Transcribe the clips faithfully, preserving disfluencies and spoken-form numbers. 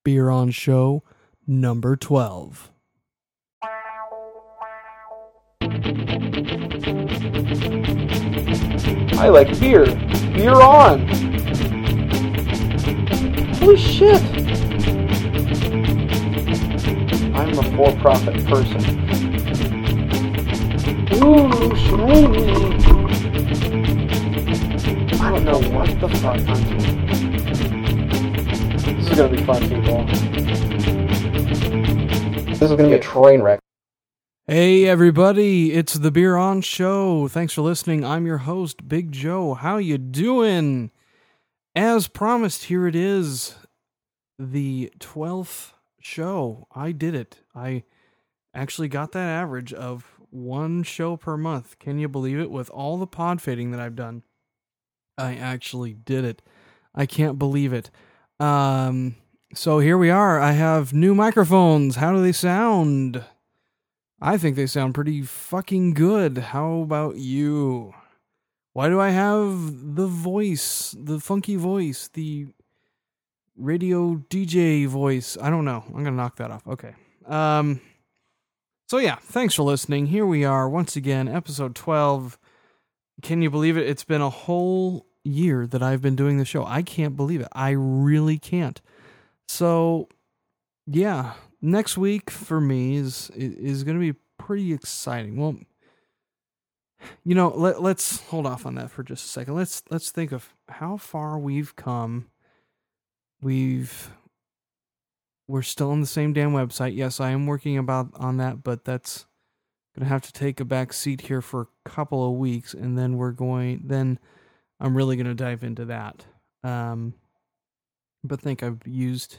Beer On Show number twelve. I like beer. Beer on. Holy shit. I'm a for-profit person. Ooh, shiny. I don't know what the fuck I'm doing. This is gonna be fun, people. This is gonna be a train wreck. Hey everybody, it's the Beer On Show. Thanks for listening. I'm your host, Big Joe. How you doing? As promised, here it is, the twelfth show. I did it. I actually got that average of one show per month. Can you believe it? With all the pod fading that I've done, I actually did it. I can't believe it. Um, so here we are. I have new microphones. How do they sound? I think they sound pretty fucking good. How about you? Why do I have the voice, the funky voice, the radio D J voice? I don't know. I'm going to knock that off. Okay. Um, so yeah, thanks for listening. Here we are once again, episode twelve. Can you believe it? It's been a whole year that I've been doing the show. I can't believe it. I really can't. So yeah, next week for me is is going to be pretty exciting. Well, you know, let, let's hold off on that for just a second. Let's let's think of how far we've come. We've we're still on the same damn website. Yes, I am working about on that, but that's going to have to take a back seat here for a couple of weeks, and then we're going. Then I'm really going to dive into that. Um, but think I've used.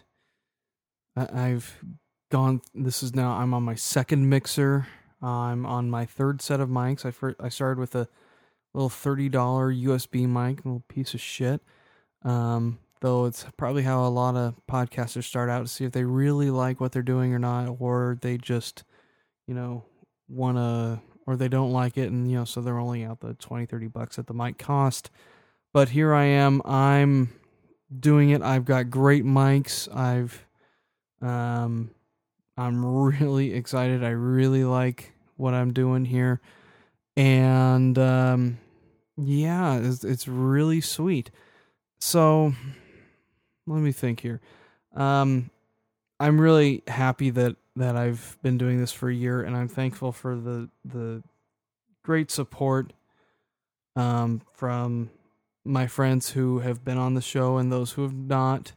I've gone. This is now. I'm on my second mixer. I'm on my third set of mics. I first, I started with a little thirty dollars U S B mic, a little piece of shit. Um, though it's probably how a lot of podcasters start out to see if they really like what they're doing or not, or they just, you know, want to, or they don't like it, and you know, so they're only out the twenty, thirty bucks that the mic cost. But here I am. I'm doing it. I've got great mics. I've Um, I'm really excited. I really like what I'm doing here. And, um, yeah, it's, it's really sweet. So, let me think here. Um, I'm really happy that, that I've been doing this for a year, and I'm thankful for the, the great support, um, from my friends who have been on the show and those who have not.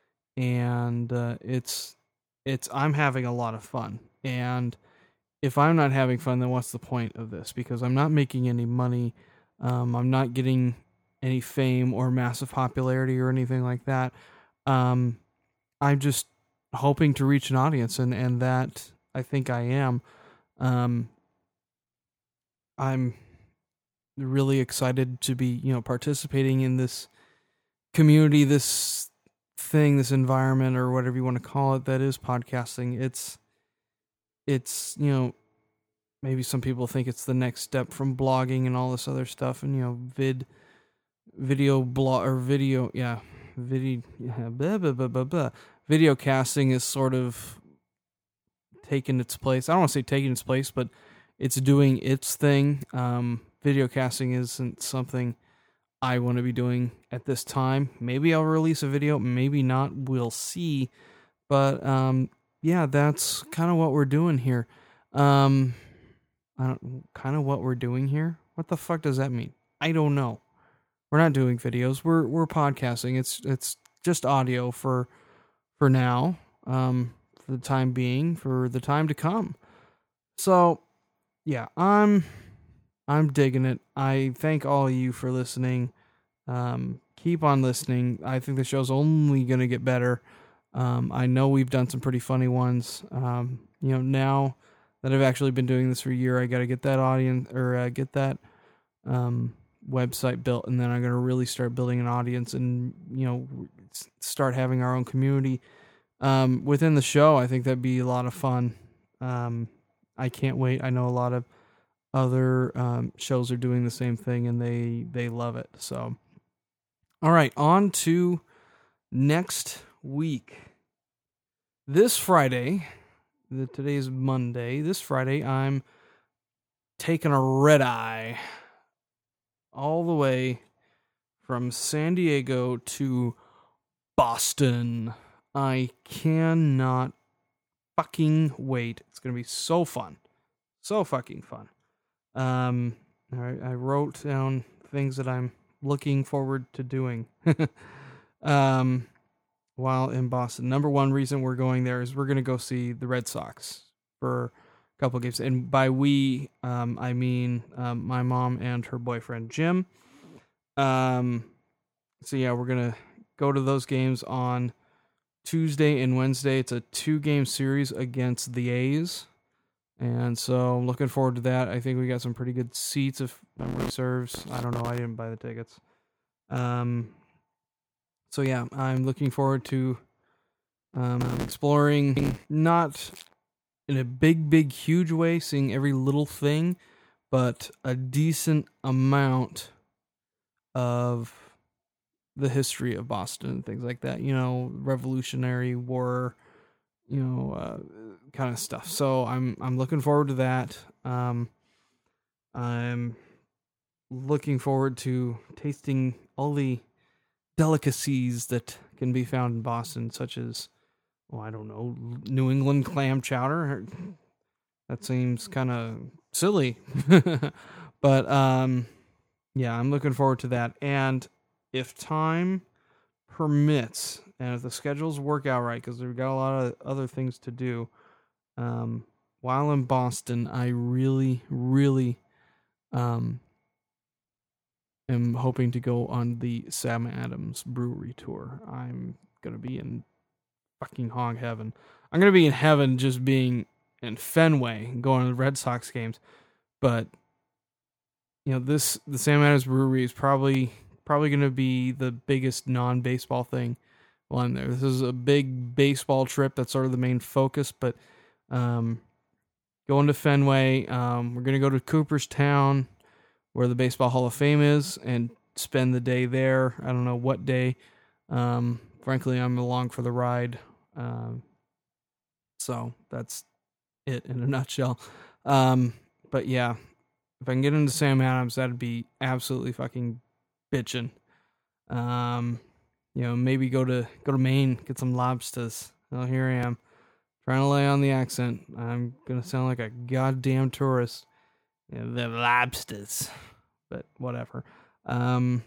And uh, it's it's I'm having a lot of fun, and if I'm not having fun, then what's the point of this? Because I'm not making any money, um, I'm not getting any fame or massive popularity or anything like that. Um, I'm just hoping to reach an audience, and and that I think I am. Um, I'm really excited to be, you know, participating in this community, this thing, this environment, or whatever you want to call it, that is podcasting. It's, it's, you know, maybe some people think it's the next step from blogging and all this other stuff, and, you know, vid, video blog, or video, yeah, video, yeah, blah, blah, blah, blah, blah. Video casting is sort of taking its place. I don't want to say taking its place, but it's doing its thing. Um, video casting isn't something I want to be doing at this time. Maybe I'll release a video, maybe not, we'll see. But, um, yeah, that's kind of what we're doing here. Um, I don't, kind of what we're doing here? What the fuck does that mean? I don't know. We're not doing videos, we're, we're podcasting. It's, it's just audio for, for now, um, for the time being, for the time to come. So, yeah, I'm... I'm digging it. I thank all of you for listening. Um, keep on listening. I think the show's only going to get better. Um, I know we've done some pretty funny ones. Um, you know, now that I've actually been doing this for a year, I got to get that audience, or uh, get that um, website built, and then I'm going to really start building an audience, and, you know, start having our own community um, within the show. I think that'd be a lot of fun. Um, I can't wait. I know a lot of other um, shows are doing the same thing, and they they love it. So, all right, on to next week. this Friday, the, today's Monday, this Friday, I'm taking a red eye all the way from San Diego to Boston. I cannot fucking wait. It's going to be so fun. So fucking fun. Um, I, I wrote down things that I'm looking forward to doing um, while in Boston. Number one reason we're going there is we're going to go see the Red Sox for a couple of games. And by we, um, I mean um, my mom and her boyfriend, Jim. Um, so yeah, we're going to go to those games on Tuesday and Wednesday. It's a two-game series against the A's. And so I'm looking forward to that. I think we got some pretty good seats if memory serves. I don't know. I didn't buy the tickets. Um, so yeah, I'm looking forward to um, exploring, not in a big, big, huge way, seeing every little thing, but a decent amount of the history of Boston and things like that. You know, Revolutionary War, you know, uh, kind of stuff. So I'm I'm looking forward to that. Um, I'm looking forward to tasting all the delicacies that can be found in Boston, such as, oh, I don't know, New England clam chowder. That seems kind of silly, but um, yeah, I'm looking forward to that. And if time permits, and if the schedules work out right, because we've got a lot of other things to do, um, while in Boston, I really, really um, am hoping to go on the Sam Adams Brewery tour. I'm going to be in fucking hog heaven. I'm going to be in heaven just being in Fenway, going to the Red Sox games. But, you know, this the Sam Adams Brewery is probably probably going to be the biggest non-baseball thing while I'm there. This is a big baseball trip. That's sort of the main focus, but um, going to Fenway, um, we're going to go to Cooperstown, where the Baseball Hall of Fame is, and spend the day there. I don't know what day. Um, frankly, I'm along for the ride. Um, so that's it in a nutshell. Um, but yeah, if I can get into Sam Adams, that'd be absolutely fucking bitchin'. Um, you know, maybe go to go to Maine, get some lobsters. Well, here I am, trying to lay on the accent. I'm gonna sound like a goddamn tourist. Yeah, the lobsters, but whatever. Um,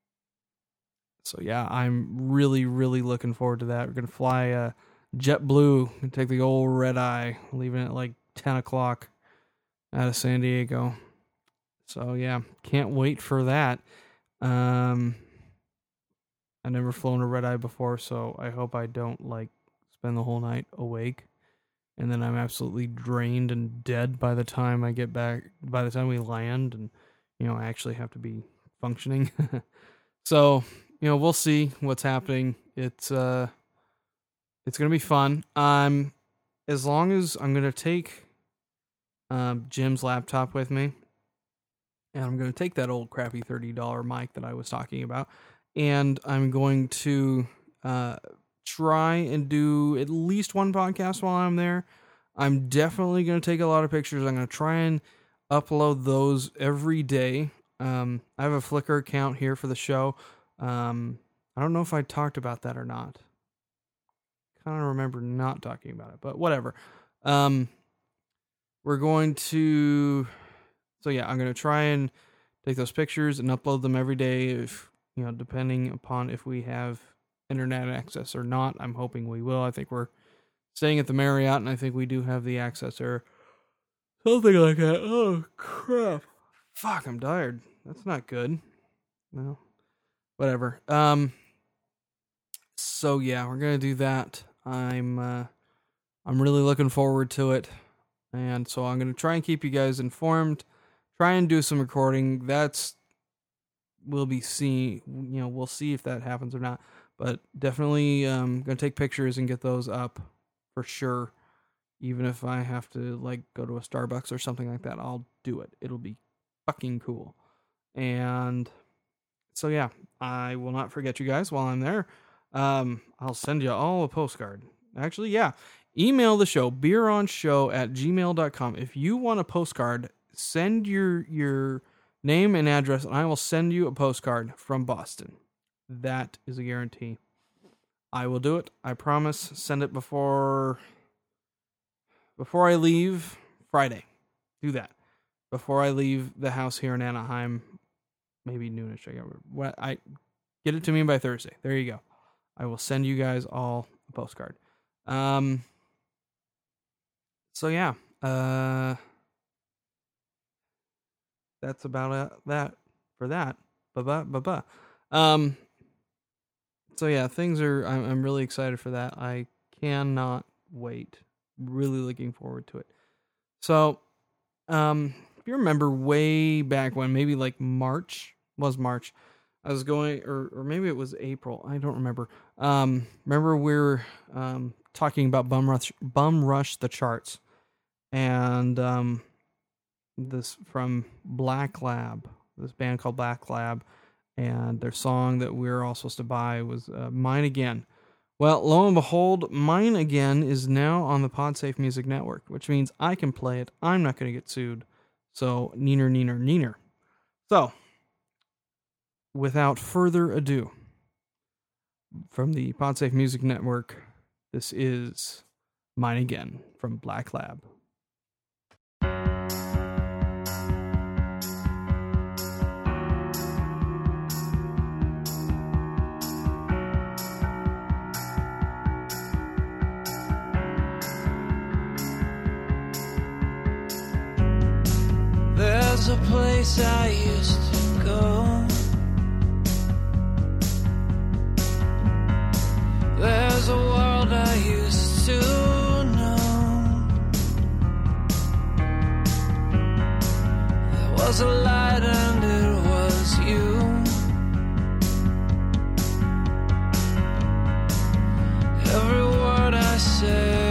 so yeah, I'm really, really looking forward to that. We're gonna fly uh, JetBlue and take the old red eye, leaving at like ten o'clock out of San Diego. So yeah, can't wait for that. Um, I've never flown a red eye before, so I hope I don't like spend the whole night awake, and then I'm absolutely drained and dead by the time I get back. By the time we land, and you know, I actually have to be functioning. So you know, we'll see what's happening. It's uh, it's gonna be fun. Um, as long as I'm gonna take um Jim's laptop with me. And I'm going to take that old crappy thirty dollars mic that I was talking about, and I'm going to uh, try and do at least one podcast while I'm there. I'm definitely going to take a lot of pictures. I'm going to try and upload those every day. Um, I have a Flickr account here for the show. Um, I don't know if I talked about that or not. Kind of remember not talking about it, but whatever. Um, we're going to... So yeah, I'm going to try and take those pictures and upload them every day, if, you know, depending upon if we have internet access or not. I'm hoping we will. I think we're staying at the Marriott, and I think we do have the access or something like that. Oh, crap. Fuck, I'm tired. That's not good. Well, whatever. Um, so yeah, we're going to do that. I'm, uh, I'm really looking forward to it. And so I'm going to try and keep you guys informed. Try and do some recording. That's we'll be seeing. You know, we'll see if that happens or not. But definitely, um, gonna take pictures and get those up for sure. Even if I have to like go to a Starbucks or something like that, I'll do it. It'll be fucking cool. And so yeah, I will not forget you guys while I'm there. Um, I'll send you all a postcard. Actually, yeah. Email the show, beeronshow at gmail dot com. If you want a postcard, send your your name and address, and I will send you a postcard from Boston. That is a guarantee. I will do it. I promise. Send it before before I leave Friday. Do that. Before I leave the house here in Anaheim, maybe noonish. I what I get it to me by Thursday. There you go. I will send you guys all a postcard. Um So yeah, uh, that's about uh, that for that. Ba ba ba ba. Um. So yeah, things are. I'm, I'm really excited for that. I cannot wait. Really looking forward to it. So, um, if you remember way back when, maybe like March was March, I was going, or or maybe it was April. I don't remember. Um, remember we were um talking about Bum Rush, Bum Rush the Charts. And um, this from Black Lab, this band called Black Lab, and their song that we were all supposed to buy was uh, Mine Again. Well, lo and behold, Mine Again is now on the PodSafe Music Network, which means I can play it. I'm not going to get sued. So, neener, neener, neener. So, without further ado, from the PodSafe Music Network, this is Mine Again from Black Lab. There's a place I used to go. There's a world I used to know. There was a light and it was you. Every word I say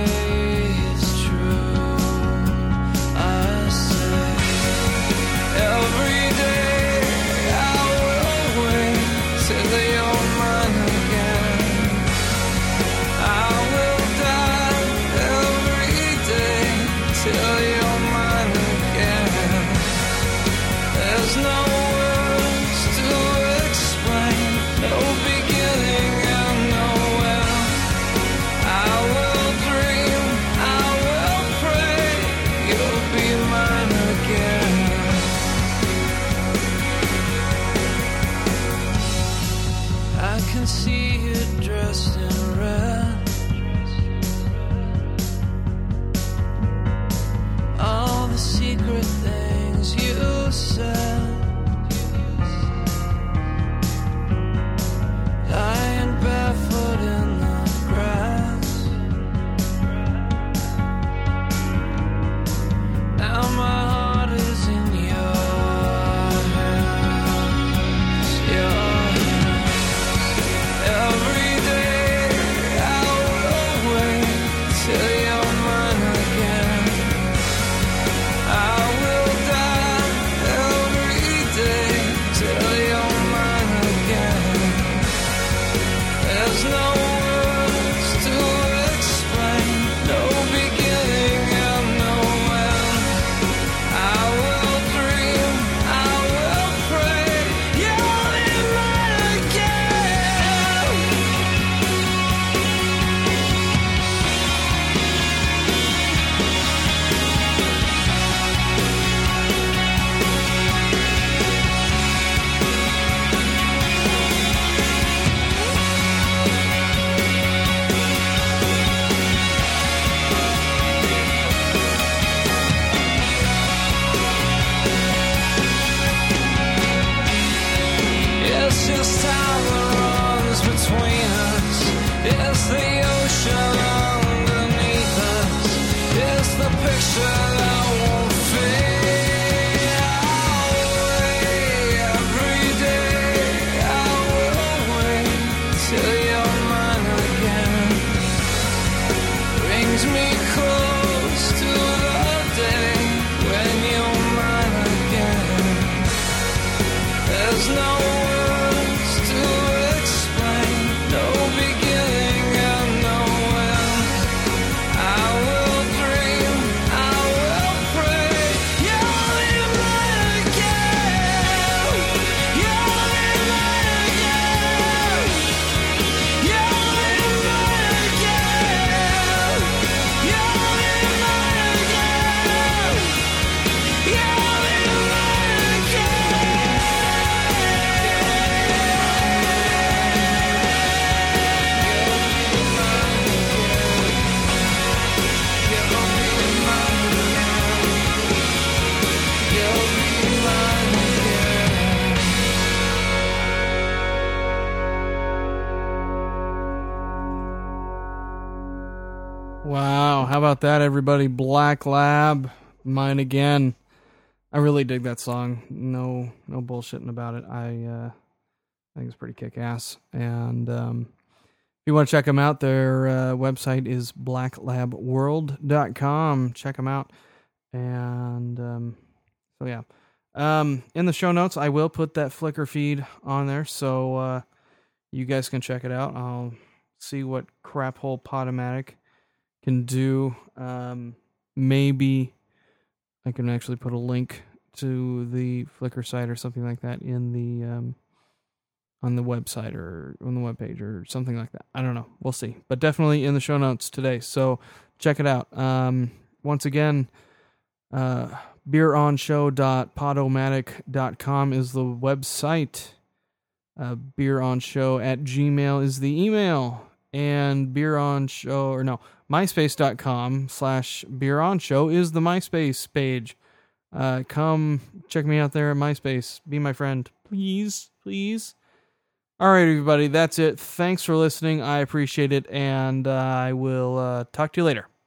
Wow, how about that, everybody? Black Lab, Mine Again. I really dig that song. No, no bullshitting about it. I, uh, I think it's pretty kick-ass. And um, if you want to check them out, their uh, website is black lab world dot com. Check them out. And um, so, yeah. Um, in the show notes, I will put that Flickr feed on there, so uh, you guys can check it out. I'll see what Crap Hole Podomatic can do. Um, maybe I can actually put a link to the Flickr site or something like that in the um, on the website or on the webpage or something like that. I don't know. We'll see. But definitely in the show notes today. So check it out. Um, once again, uh, beer on show dot podomatic dot com is the website. Uh, beeronshow at gmail is the email. And beeronshow, or no, myspace.com slash beeronshow is the MySpace page. Uh, come check me out there at MySpace. Be my friend. Please, please. All right, everybody, that's it. Thanks for listening. I appreciate it, and uh, I will uh, talk to you later.